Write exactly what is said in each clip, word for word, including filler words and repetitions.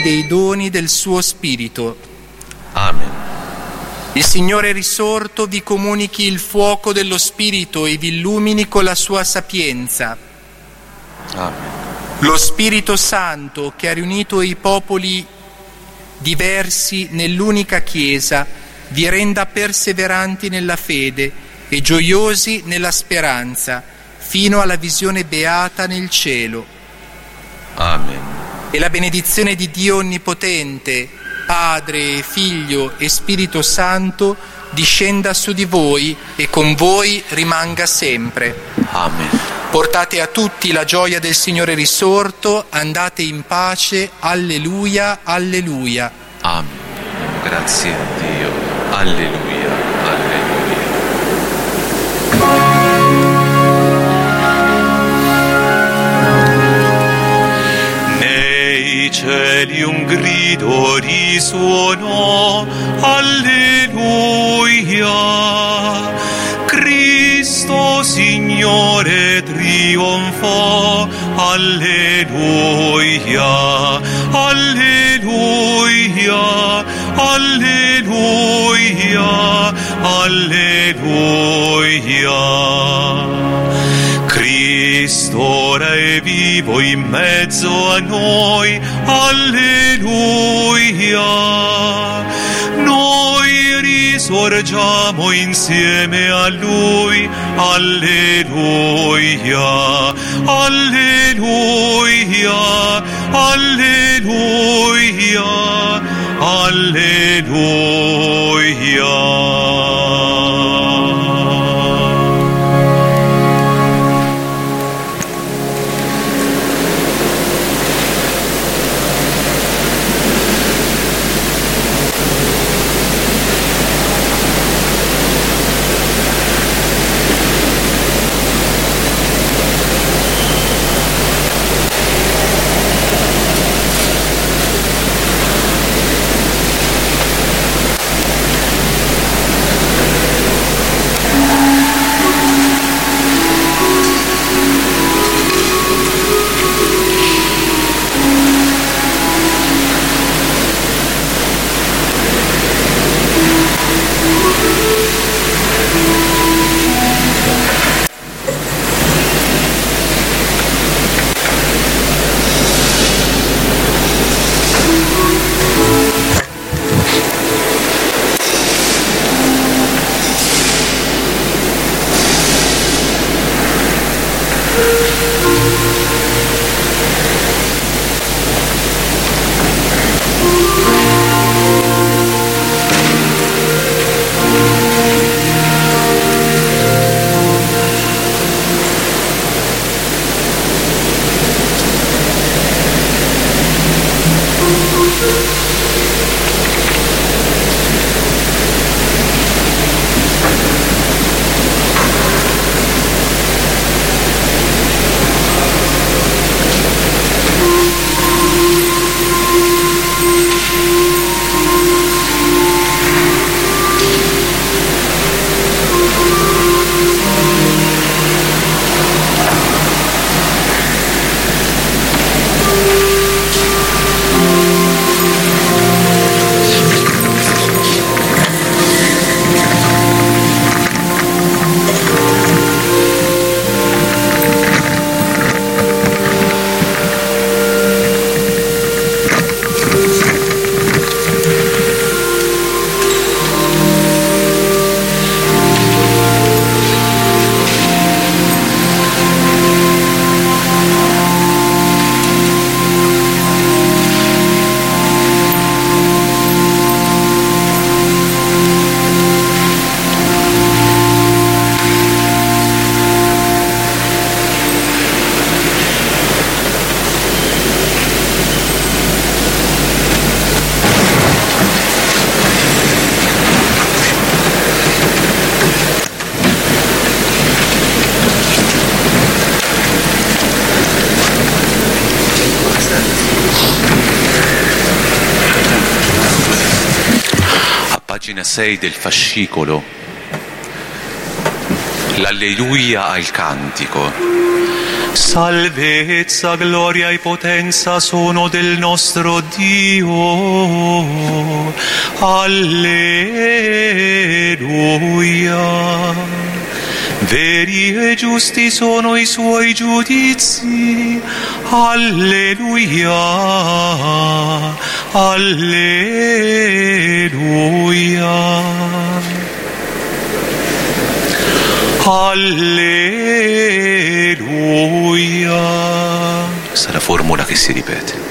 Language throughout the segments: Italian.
dei doni del suo Spirito. Amen. Il Signore risorto vi comunichi il fuoco dello Spirito e vi illumini con la sua sapienza. Amen. Lo Spirito Santo, che ha riunito i popoli diversi nell'unica Chiesa, vi renda perseveranti nella fede e gioiosi nella speranza, fino alla visione beata nel cielo. Amen. E la benedizione di Dio Onnipotente, Padre, Figlio e Spirito Santo, discenda su di voi e con voi rimanga sempre. Amen. Portate a tutti la gioia del Signore risorto, andate in pace, alleluia, alleluia. Amen. Grazie a Dio. Alleluia, alleluia. Nei cieli un grido risuonò, alleluia. Cristo Signore trionfò, alleluia, alleluia, alleluia, alleluia. Cristo ora è vivo in mezzo a noi, alleluia. Noi risorgiamo insieme a Lui, alleluia, alleluia, alleluia, alleluia. Pagina sei del fascicolo. L'alleluia al cantico. Salvezza, gloria e potenza sono del nostro Dio. Alleluia. Veri e giusti sono i suoi giudizi. Alleluia. Alleluia. Alleluia. Questa è la formula che si ripete.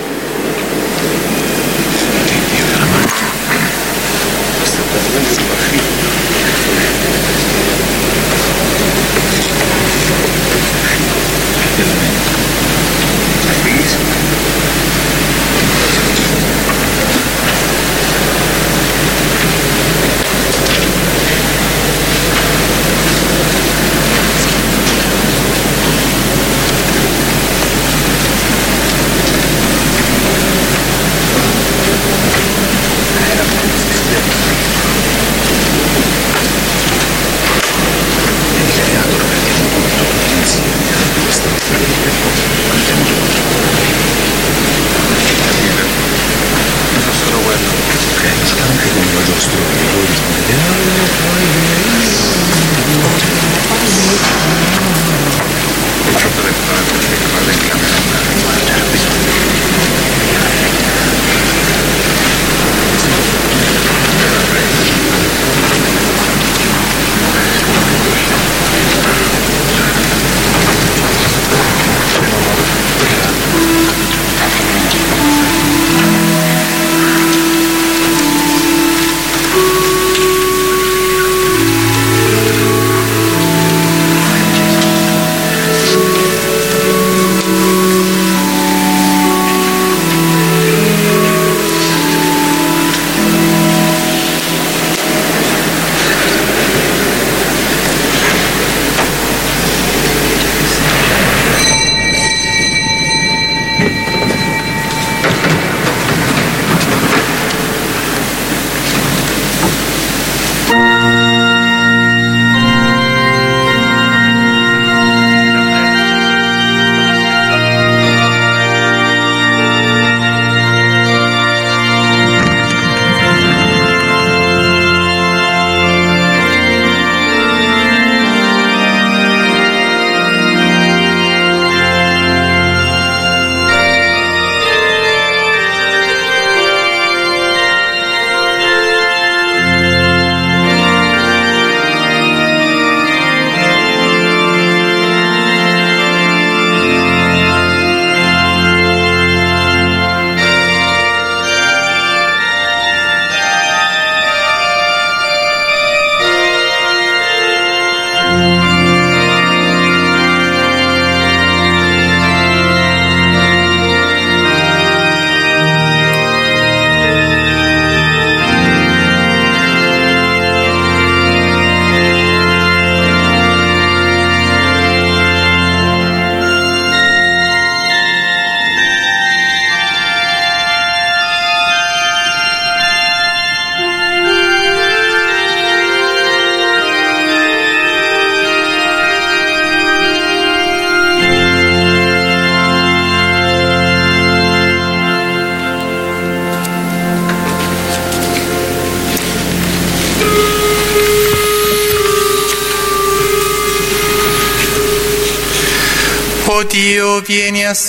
O Dio, vieni a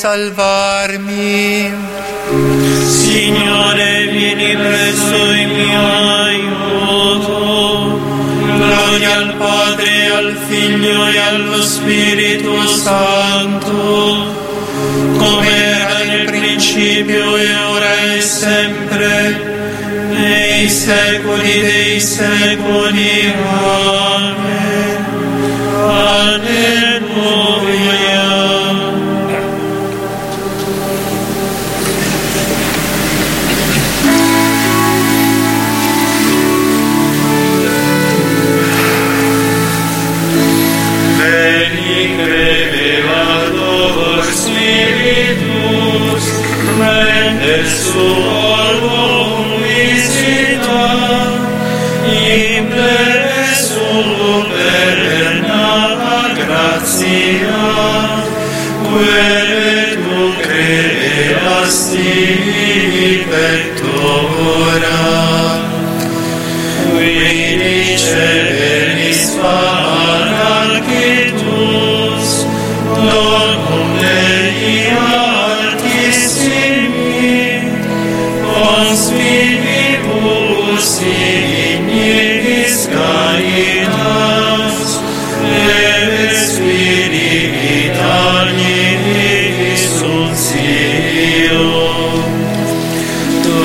salvarmi. Signore, vieni presso in mio aiuto. Gloria al Padre, al Figlio e allo Spirito Santo, come era nel principio e ora e sempre, nei secoli dei secoli. Amen. Alleluia. Del suo visita, impresso per grazia, quelle tu creasti pectora. Vidi celis paracitus, donum Dei altissimi, conspiribus ignis caritas, et spiritualis sunsio. Tu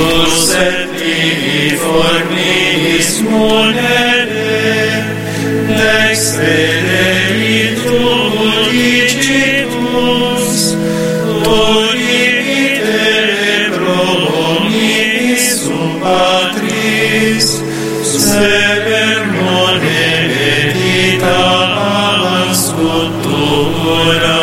septiformis monere, dextre Dei tu dicitus, Polite promis sum Patris, sever nonne edita sculptura.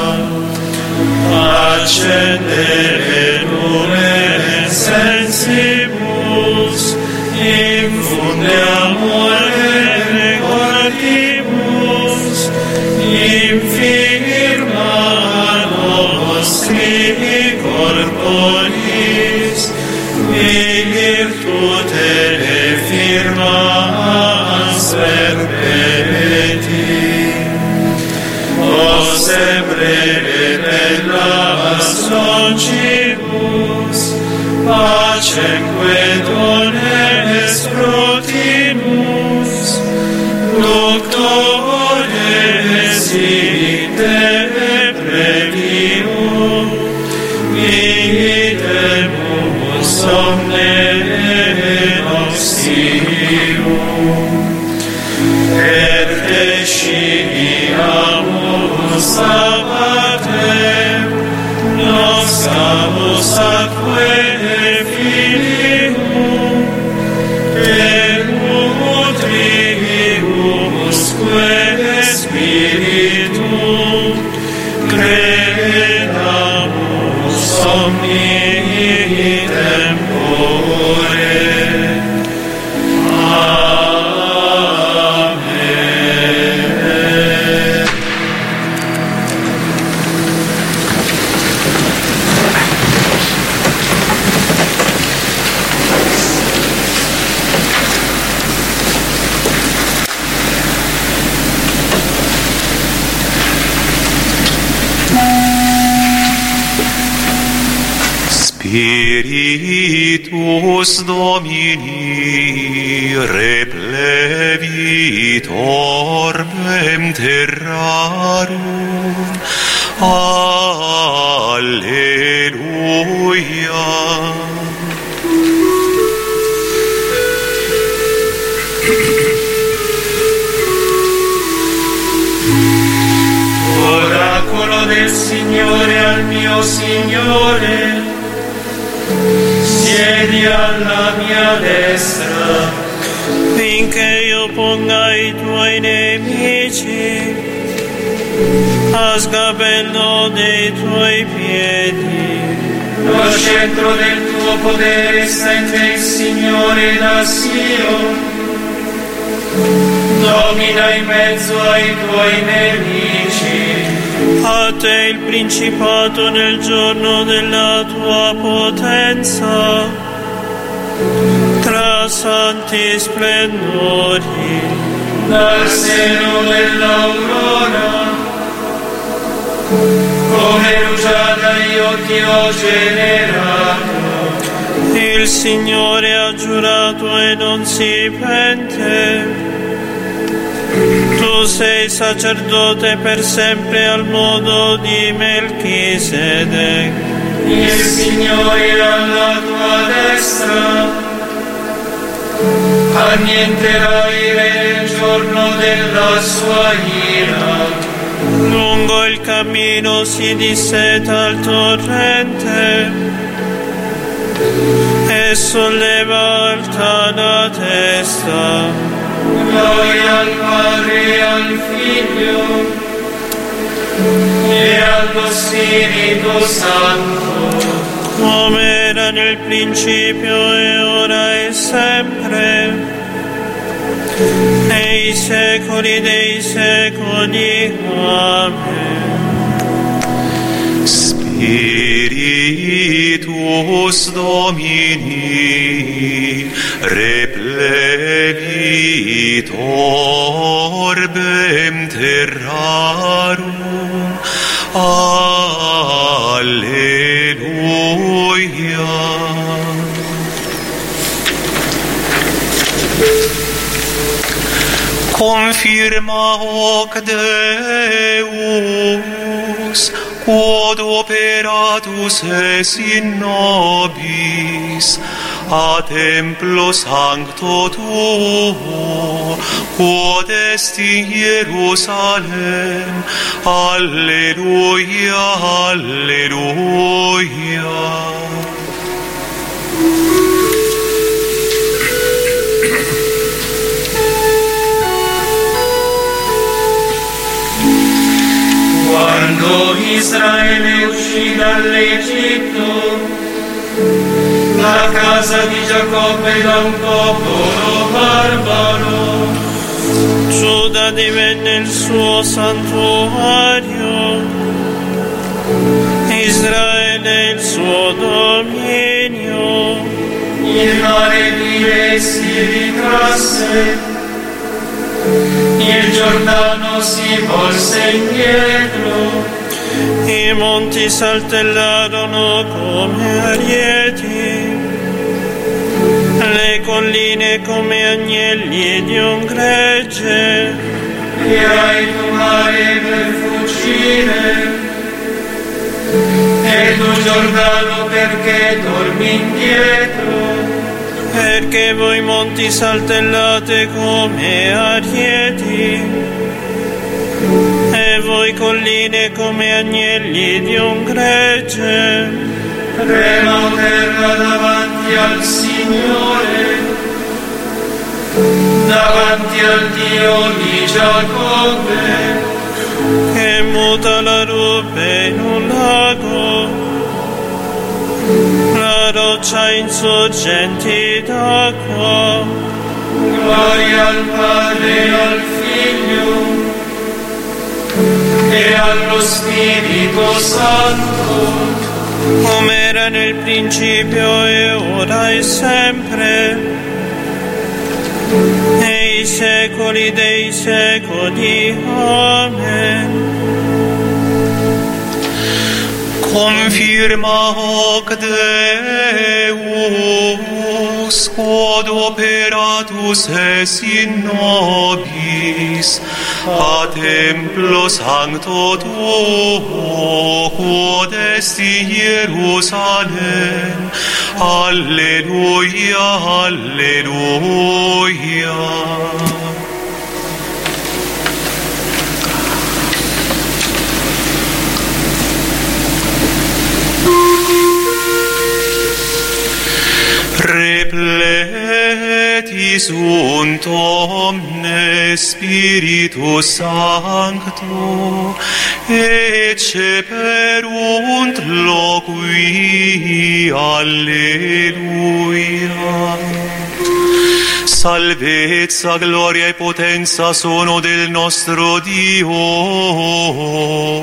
Accendere lumen sensibus, infunde amore cordibus, infirma nostri corporis, virtute firmas perpeti. O sempre bellas longibus, pacemque dones protinus, doctores ite previum, videmus omne auxilium. Et descidiamus Sabbatem, noscamus atque filium, per nutribiusque spiritum, credamus omni tempore. Spiritus Domini replevit orbem terrarum. Alleluia. Oracolo del Signore al mio Signore, siedi alla mia destra, finché io ponga i tuoi nemici a sgabello dei tuoi piedi. Lo scettro del tuo potere sta in te, Signore da Sion. Domina in mezzo ai tuoi nemici. A te il principato nel giorno della tua potenza, tra santi splendori. Dal seno dell'aurora, come rugiada io ti ho generato. Il Signore ha giurato e non si pente. Tu sei sacerdote per sempre al modo di Melchisedec. Il Signore alla tua destra, annienterà il re nel giorno della sua ira. Lungo il cammino si disseta il torrente e solleva alta la testa. Gloria al Padre e al Figlio e allo Spirito Santo, come era nel principio e ora e sempre, nei secoli dei secoli. secoli. Amen. Spiritus Domini replenit orbem terrarum. Alleluia. Confirma hoc Deus, quod operatus es in nobis, a templo sancto tuo, quod est in Hierusalem. Alleluia, alleluia. Quando Israele uscì dall'Egitto, la casa di Giacobbe da un popolo barbaro, Giuda divenne il suo santuario, Israele il suo dominio. Il mare vile si ritrasse, il Giordano si volse indietro, i monti saltellarono come arieti, le colline come agnelli di un gregge. tirai tu mare per fuggire, e tu Giordano perché torni indietro. Perché voi monti saltellate come arieti, e voi colline come agnelli di un gregge. Trema o terra davanti al Signore, davanti al Dio di Giacobbe, che muta la rupe in un lago, la roccia in sorgenti d'acqua. Gloria al Padre e al Figlio e allo Spirito Santo, come era nel principio e ora e sempre, nei secoli dei secoli. Amen. Confirma hoc Deus, quod operatus es in nobis, a templo sancto tuo, quod est in Hierusalem. Alleluia, alleluia. Repleti sunt omne Spiritus Sancto, ecce perunt loqui. Alleluia. Salvezza, gloria e potenza sono del nostro Dio.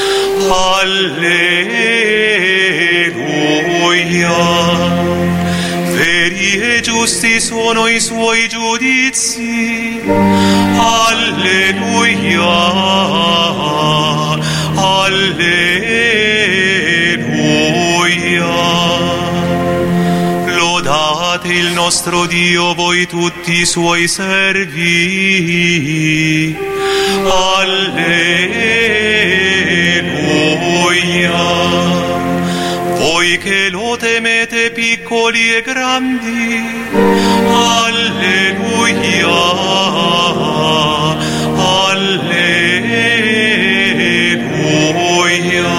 Alleluia. Veri e giusti sono i suoi giudizi. Alleluia, alleluia. Lodate il nostro Dio, voi tutti i suoi servi. Alleluia. Voi che lo temete, piccoli e grandi. Alleluia, alleluia.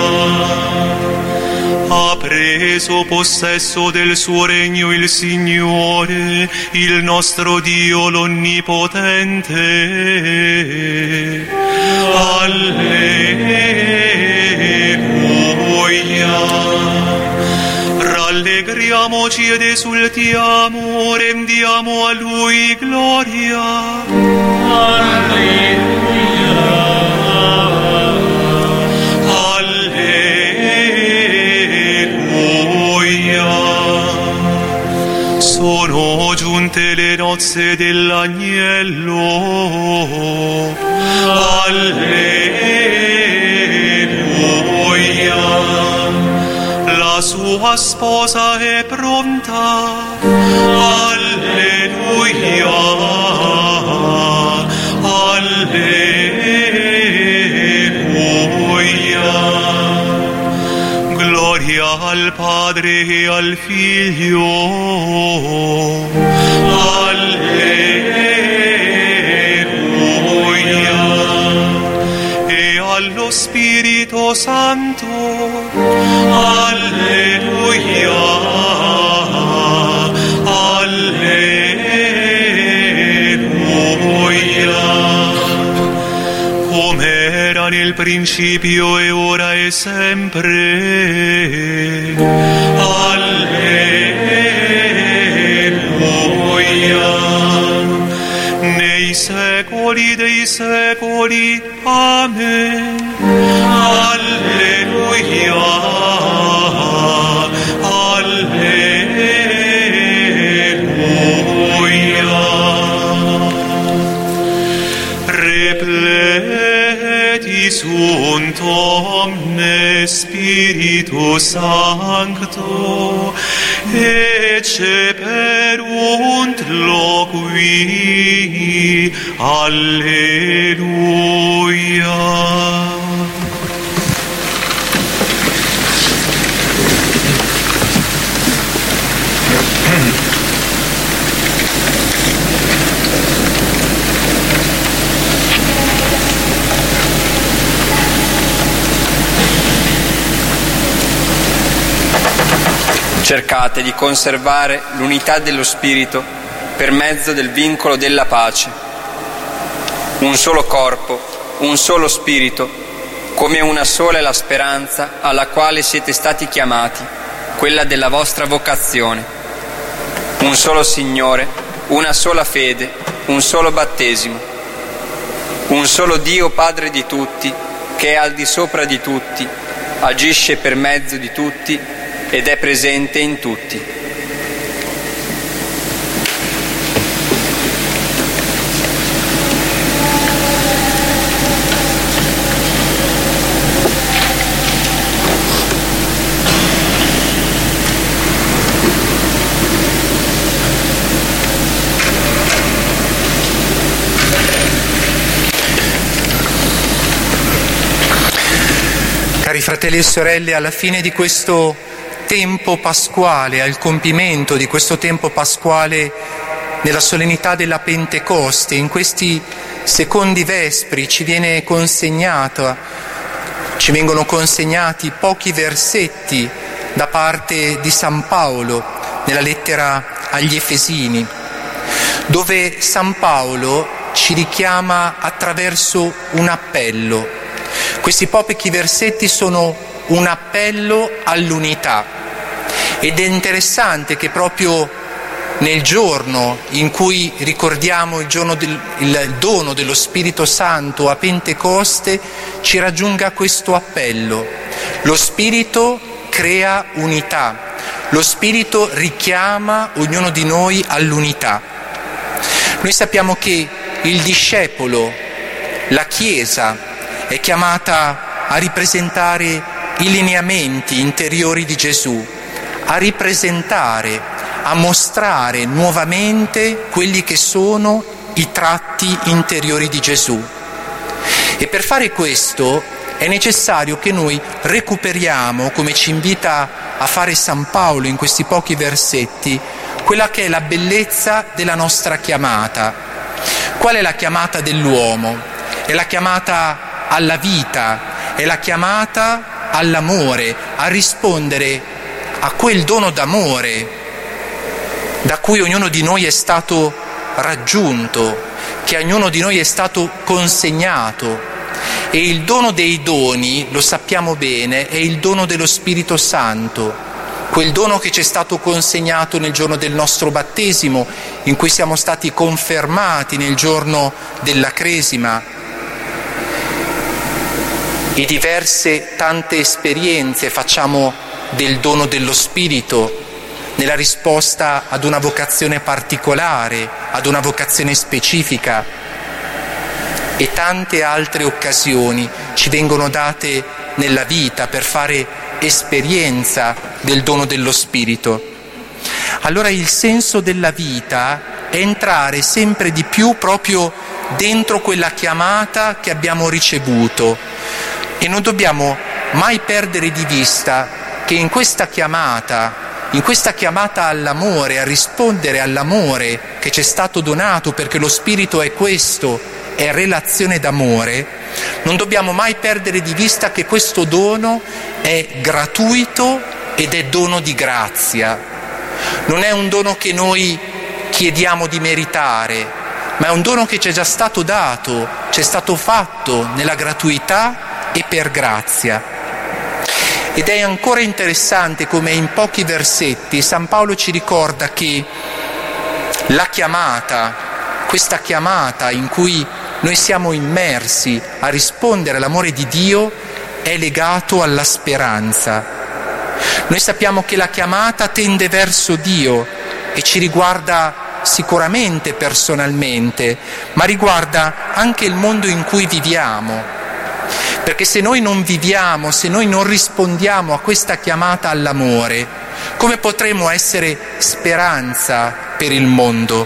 Ha preso possesso del suo regno il Signore, il nostro Dio l'Onnipotente. Alleluia. Rallegriamoci Umiliamoci ed esultiamo, rendiamo a Lui gloria. Alleluia. Alleluia. Sono giunte le nozze dell'agnello. Alleluia. La sua sposa è pronta. Alleluia. Alleluia. Gloria al Padre e al Figlio. Alleluia. E allo Spirito Santo. Alleluia. Alleluia. Come era nel principio e ora e sempre. Alleluia. Nei secoli dei secoli. Amen. Alleluia. Alleluia. Repleti sunt omne Spiritu Sancto, ecce perunt loqui. Alleluia. Cercate di conservare l'unità dello Spirito per mezzo del vincolo della pace. Un solo corpo, un solo Spirito, come una sola è la speranza alla quale siete stati chiamati, quella della vostra vocazione. Un solo Signore, una sola fede, un solo battesimo. Un solo Dio Padre di tutti, che è al di sopra di tutti, agisce per mezzo di tutti ed è presente in tutti. Cari fratelli e sorelle, alla fine di questo tempo pasquale, al compimento di questo tempo pasquale nella solennità della Pentecoste, in questi secondi vespri ci viene consegnata, ci vengono consegnati pochi versetti da parte di San Paolo nella lettera agli Efesini, dove San Paolo ci richiama attraverso un appello. Questi pochi versetti sono un appello all'unità. Ed è interessante che proprio nel giorno in cui ricordiamo il, giorno del, il dono dello Spirito Santo a Pentecoste ci raggiunga questo appello. Lo Spirito crea unità, lo Spirito richiama ognuno di noi all'unità. Noi sappiamo che il discepolo, la Chiesa, è chiamata a ripresentare i lineamenti interiori di Gesù, a ripresentare, a mostrare nuovamente quelli che sono i tratti interiori di Gesù. E per fare questo è necessario che noi recuperiamo, come ci invita a fare San Paolo in questi pochi versetti, quella che è la bellezza della nostra chiamata. Qual è la chiamata dell'uomo? È la chiamata alla vita, è la chiamata all'amore, a rispondere a quel dono d'amore da cui ognuno di noi è stato raggiunto, che a ognuno di noi è stato consegnato. E il dono dei doni, lo sappiamo bene, è il dono dello Spirito Santo, quel dono che ci è stato consegnato nel giorno del nostro battesimo, in cui siamo stati confermati nel giorno della cresima, e diverse tante esperienze facciamo del dono dello Spirito nella risposta ad una vocazione particolare, ad una vocazione specifica, e tante altre occasioni ci vengono date nella vita per fare esperienza del dono dello Spirito. Allora il senso della vita è entrare sempre di più proprio dentro quella chiamata che abbiamo ricevuto, e non dobbiamo mai perdere di vista che in questa chiamata, in questa chiamata all'amore, a rispondere all'amore che ci è stato donato, perché lo Spirito è questo, è relazione d'amore, non dobbiamo mai perdere di vista che questo dono è gratuito ed è dono di grazia. Non è un dono che noi chiediamo di meritare, ma è un dono che ci è già stato dato, ci è stato fatto nella gratuità e per grazia. Ed è ancora interessante come in pochi versetti San Paolo ci ricorda che la chiamata, questa chiamata in cui noi siamo immersi a rispondere all'amore di Dio, è legato alla speranza. Noi sappiamo che la chiamata tende verso Dio e ci riguarda sicuramente personalmente, ma riguarda anche il mondo in cui viviamo. Perché se noi non viviamo, se noi non rispondiamo a questa chiamata all'amore, come potremo essere speranza per il mondo?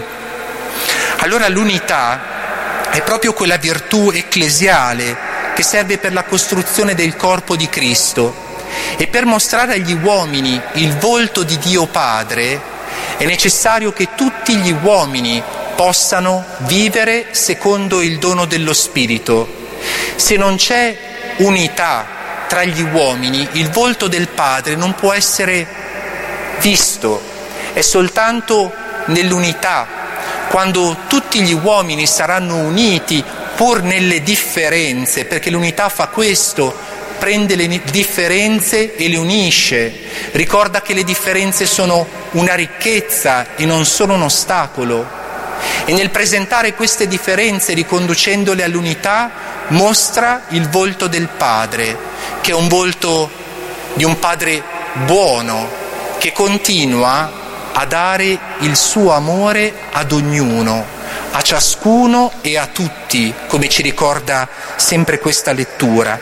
Allora l'unità è proprio quella virtù ecclesiale che serve per la costruzione del corpo di Cristo, e per mostrare agli uomini il volto di Dio Padre è necessario che tutti gli uomini possano vivere secondo il dono dello Spirito. Se non c'è unità tra gli uomini, il volto del Padre non può essere visto. È soltanto nell'unità, quando tutti gli uomini saranno uniti pur nelle differenze, perché l'unità fa questo, prende le differenze e le unisce, ricorda che le differenze sono una ricchezza e non sono un ostacolo. E nel presentare queste differenze, riconducendole all'unità, mostra il volto del Padre, che è un volto di un Padre buono, che continua a dare il suo amore ad ognuno, a ciascuno e a tutti, come ci ricorda sempre questa lettura.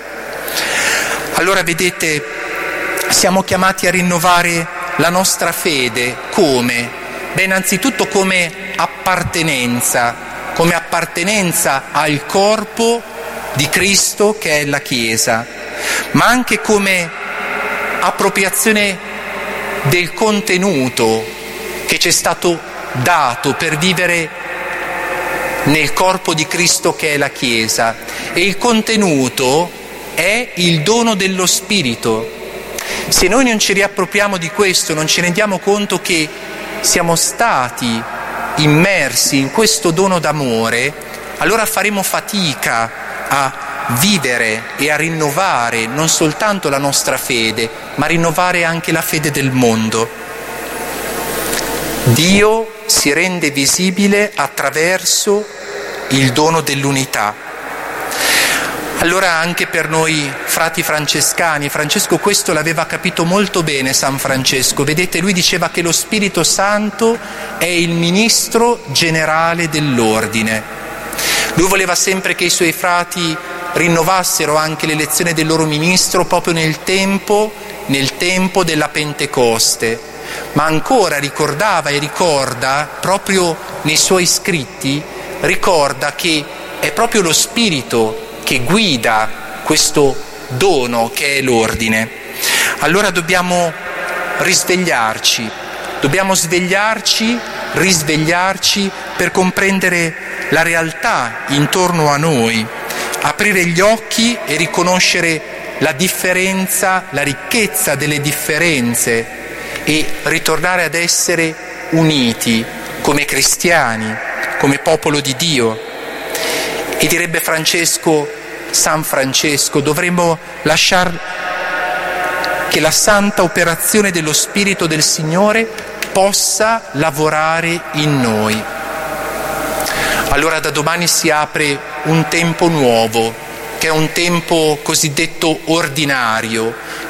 Allora vedete, siamo chiamati a rinnovare la nostra fede come? Beh, innanzitutto come appartenenza, come appartenenza al corpo di Cristo che è la Chiesa, ma anche come appropriazione del contenuto che ci è stato dato per vivere nel corpo di Cristo che è la Chiesa. E il contenuto è il dono dello Spirito. Se noi non ci riappropriamo di questo, non ci rendiamo conto che siamo stati immersi in questo dono d'amore, allora faremo fatica a vivere e a rinnovare non soltanto la nostra fede, ma rinnovare anche la fede del mondo. Dio si rende visibile attraverso il dono dell'unità. Allora anche per noi frati francescani, Francesco questo l'aveva capito molto bene San Francesco, vedete, lui diceva che lo Spirito Santo è il ministro generale dell'ordine. Lui voleva sempre che i suoi frati rinnovassero anche l'elezione del loro ministro proprio nel tempo, nel tempo della Pentecoste, ma ancora ricordava e ricorda, proprio nei suoi scritti, ricorda che è proprio lo Spirito che guida questo dono che è l'ordine. Allora dobbiamo risvegliarci, dobbiamo svegliarci, risvegliarci per comprendere la realtà intorno a noi, aprire gli occhi e riconoscere la differenza, la ricchezza delle differenze e ritornare ad essere uniti come cristiani, come popolo di Dio. E direbbe Francesco, San Francesco, dovremmo lasciar che la santa operazione dello Spirito del Signore possa lavorare in noi. Allora da domani si apre un tempo nuovo, che è un tempo cosiddetto ordinario,